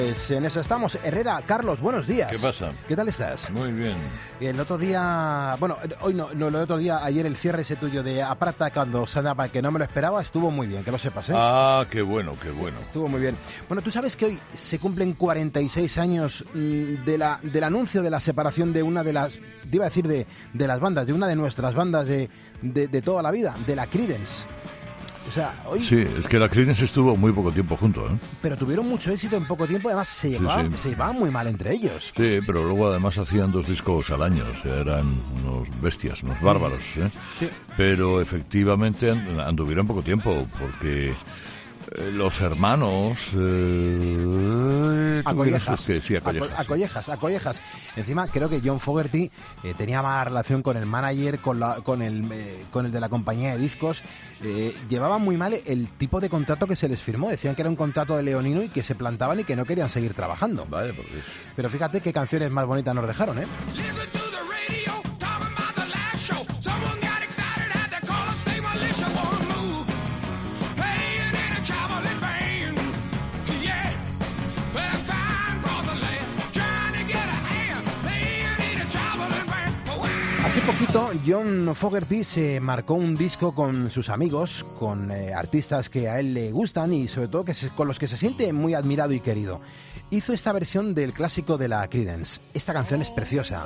En eso estamos. Herrera, Carlos, buenos días. ¿Qué pasa? ¿Qué tal estás? Muy bien. El otro día, bueno, hoy no, el otro día, ayer el cierre ese tuyo de Aprata cuando se andaba, que no me lo esperaba, estuvo muy bien, que lo sepas, ¿eh? Ah, qué bueno, qué bueno. Estuvo muy bien. Bueno, tú sabes que hoy se cumplen 46 años del anuncio de la separación de una de las, te iba a decir de las bandas, de una de nuestras bandas de toda la vida, de la Creedence. O sea, hoy... Sí, es que la Creedence estuvo muy poco tiempo juntos, ¿eh? Pero tuvieron mucho éxito en poco tiempo, además se llevaban muy mal entre ellos. Sí, pero luego además hacían 2 discos al año, o sea, eran unos bestias, unos bárbaros, ¿eh? Sí. Pero efectivamente anduvieron poco tiempo, porque los hermanos... Acollejas. Encima, creo que John Fogerty tenía mala relación con el manager, con el de la compañía de discos. Llevaban muy mal el tipo de contrato que se les firmó. Decían que era un contrato de leonino y que se plantaban y que no querían seguir trabajando. Vale, por Dios. Pero fíjate qué canciones más bonitas nos dejaron, ¿eh? Hace poquito John Fogerty se marcó un disco con sus amigos, con artistas que a él le gustan y sobre todo con los que se siente muy admirado y querido. Hizo esta versión del clásico de la Creedence. Esta canción es preciosa.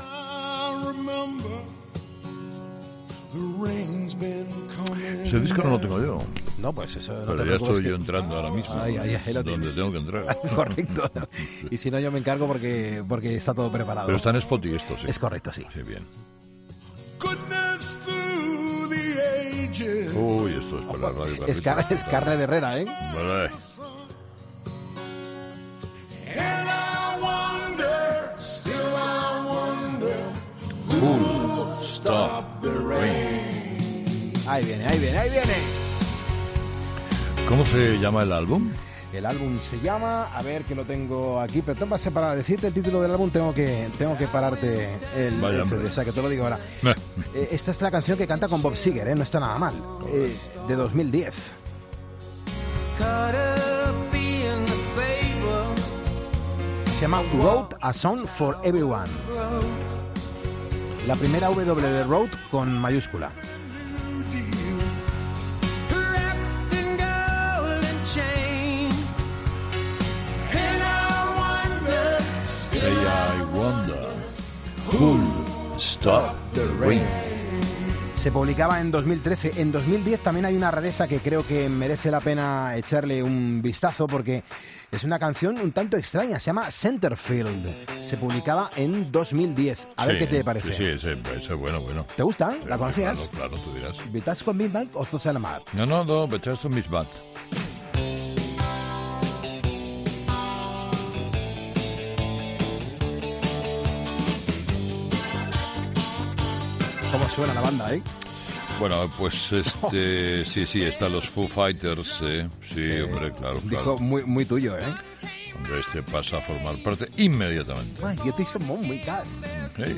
Ese disco no lo tengo yo. No, pues eso no. Pero ya estoy yo entrando ahora mismo. Ahí lo donde tengo que entrar. Correcto. Y si no, yo me encargo porque está todo preparado. Pero está en Spotify esto, sí. Es correcto, sí. Sí, bien. Uy, esto es para la radio. Es carne de Herrera, ¿eh? Vale. Stop the rain. Ahí viene. ¿Cómo se llama el álbum? El álbum se llama, a ver que lo tengo aquí, pero para decirte el título del álbum tengo que pararte el CD, o sea que te lo digo ahora. Esta es la canción que canta con Bob Seger, no está nada mal, de 2010. Se llama Wrote a Song for Everyone. La primera W de Road con mayúscula. I wonder who'll stop the rain. Se publicaba en 2013. En 2010 también hay una rareza que creo que merece la pena echarle un vistazo porque es una canción un tanto extraña. Se llama Centerfield. Se publicaba en 2010. A ver qué te parece. Sí, ese es bueno. ¿Te gusta? ¿La conocías? Claro, tú dirás. ¿Vitas con Midnight o Zosalamar? No, Vitas con Midnight. ¿Cómo suena la banda, eh? Bueno, pues sí, están los Foo Fighters, sí, hombre, claro. Dijo muy tuyo, ¿eh? Hombre, pasa a formar parte inmediatamente. Ay, yo te hice muy caso. Hey.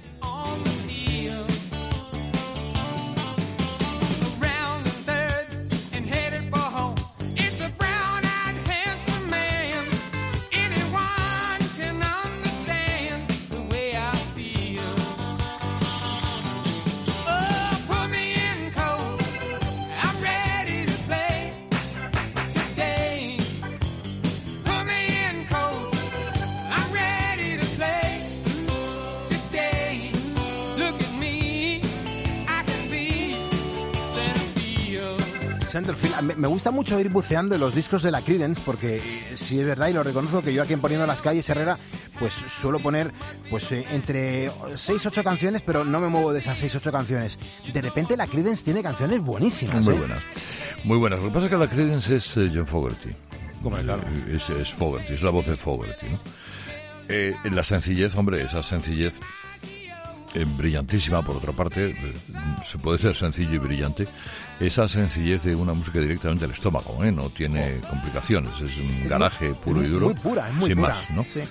Centerfield. Me gusta mucho ir buceando en los discos de la Creedence porque si es verdad y lo reconozco que yo aquí en Poniendo las Calles Herrera pues suelo poner pues entre 6-8 canciones, pero no me muevo de esas 6-8 canciones. De repente la Creedence tiene canciones buenísimas. Muy buenas. Lo que pasa es que la Creedence es John Fogerty. ¿Cómo es? Claro. Es Fogerty, es la voz de Fogerty, ¿no? La sencillez, hombre, esa sencillez brillantísima, por otra parte, se puede ser sencillo y brillante, esa sencillez de una música directamente al estómago, no tiene complicaciones, es un garaje puro y duro, muy pura, es muy sin pura, más, ¿no? Sí.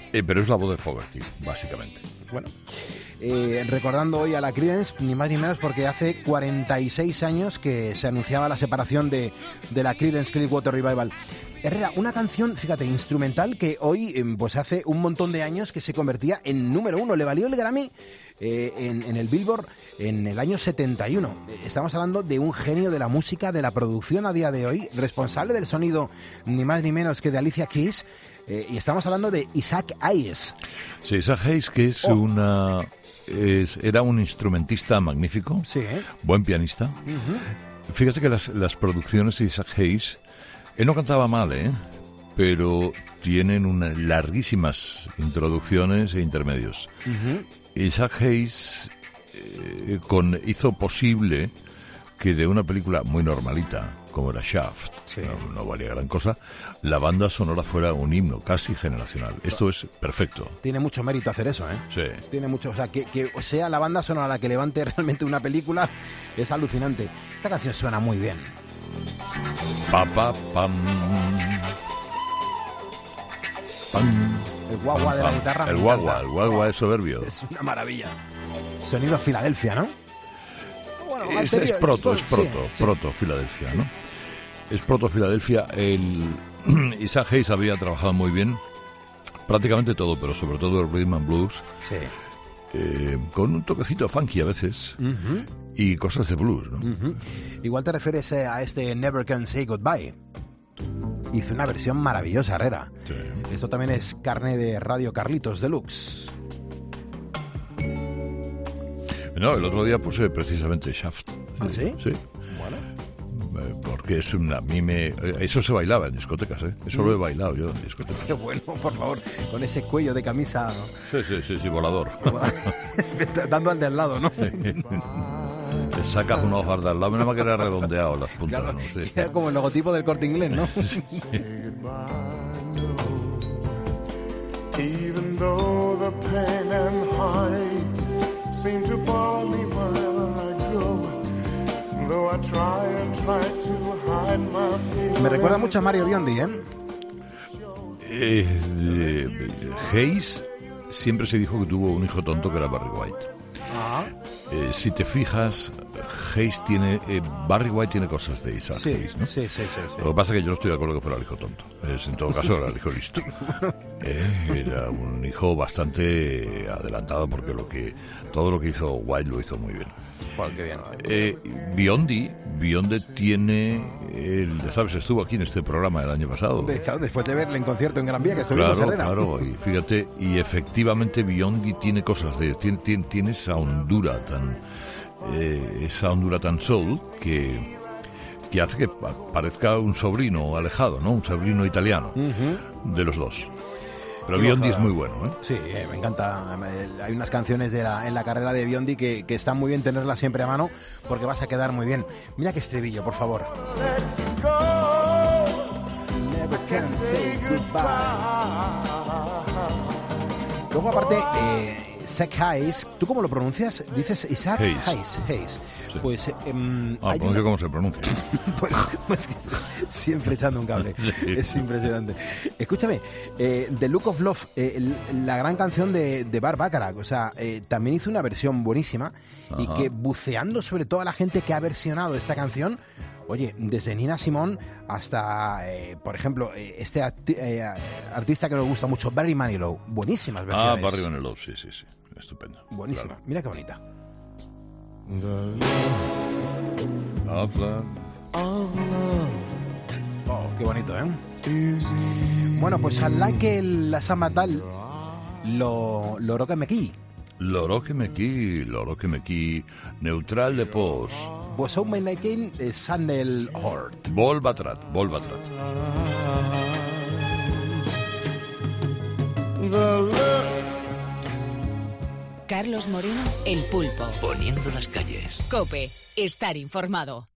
Pero es la voz de Fogerty, básicamente. Bueno, recordando hoy a la Creedence, ni más ni menos porque hace 46 años que se anunciaba la separación de la Creedence Clearwater Revival. Herrera, una canción, fíjate, instrumental que hoy, pues hace un montón de años que se convertía en número 1. Le valió el Grammy en el Billboard en el año 71. Estamos hablando de un genio de la música, de la producción a día de hoy, responsable del sonido ni más ni menos que de Alicia Keys. Y estamos hablando de Isaac Hayes. Sí, Isaac Hayes, que es era un instrumentista magnífico, sí, buen pianista. Uh-huh. Fíjate que las producciones de Isaac Hayes, él no cantaba mal, pero tienen larguísimas introducciones e intermedios. Uh-huh. Isaac Hayes hizo posible que de una película muy normalita, como era Shaft, sí, no valía gran cosa, la banda sonora fuera un himno casi generacional. Esto es perfecto. Tiene mucho mérito hacer eso, ¿eh? Sí. Tiene mucho, o sea, que sea la banda sonora la que levante realmente una película es alucinante. Esta canción suena muy bien. Pa, pa, pam. Pam. El guagua de la guitarra. El guagua es soberbio. Es una maravilla. Sonido Filadelfia, ¿no? Bueno, es proto Filadelfia, ¿no? Es proto Filadelfia. Isaac Hayes había trabajado muy bien prácticamente todo, pero sobre todo el rhythm and blues, sí, con un toquecito funky a veces, uh-huh, y cosas de blues, ¿no? Uh-huh. Igual te refieres a este Never Can Say Goodbye. Hizo una versión maravillosa, Herrera. Sí. Esto también es carne de Radio Carlitos Deluxe. No, el otro día puse precisamente Shaft. ¿Ah, sí? Sí. Bueno. Porque es eso se bailaba en discotecas, ¿eh? Eso lo he bailado yo en discotecas. Qué bueno, por favor, con ese cuello de camisa. Sí, volador. Dando al de al lado, ¿no? Sí. Te sacas una hoja de al lado, menos mal que era redondeado las puntas, claro, ¿no? Sí. Era como el logotipo del Corte Inglés, ¿no? Sí. Even though the pain and heights seem to follow me wherever I go, though I try to hide my feelings. Me recuerda mucho a Mario Biondi, Hayes siempre se dijo que tuvo un hijo tonto que era Barry White. Si te fijas, Hayes Barry White tiene cosas de Isaac Hayes, ¿no? Sí. Lo que pasa es que yo no estoy de acuerdo que fuera el hijo tonto. En todo caso era el hijo listo. Era un hijo bastante adelantado porque todo lo que hizo White lo hizo muy bien. Bueno, qué bien. Biondi tiene, ¿sabes? Estuvo aquí en este programa el año pasado. Claro, después de verle en concierto en Gran Vía, que estuvimos en Herrera. Claro, y fíjate, y efectivamente Biondi tiene cosas tiene esa hondura tan soul que hace que parezca un sobrino alejado, ¿no? Un sobrino italiano, uh-huh, de los dos. Pero Biondi es muy bueno, ¿eh? Sí, me encanta. Hay unas canciones en la carrera de Biondi que están muy bien tenerlas siempre a mano porque vas a quedar muy bien. Mira qué estribillo, por favor. Never can say goodbye. Luego, aparte, Isaac Hayes, ¿tú cómo lo pronuncias? Dices Isaac Hayes. Sí. Pues pronuncio cómo se pronuncia. pues siempre echando un cable. Sí. Es impresionante. Escúchame, The Look of Love, la gran canción de Burt Bacharach, o sea, también hizo una versión buenísima. Ajá. Y que buceando sobre toda la gente que ha versionado esta canción, oye, desde Nina Simone hasta, por ejemplo, este artista que nos gusta mucho, Barry Manilow, buenísimas versiones. Barry Manilow, sí, estupendo. Buenísima, claro. Mira qué bonita. Oh, qué bonito, ¿eh? Bueno, pues al like la Samatal lo que me aquí. Loro que me qui, neutral de pos. Pues un menequín Sandel Hort. Vol batrat. Carlos Moreno, El Pulpo. Poniendo las calles. COPE, estar informado.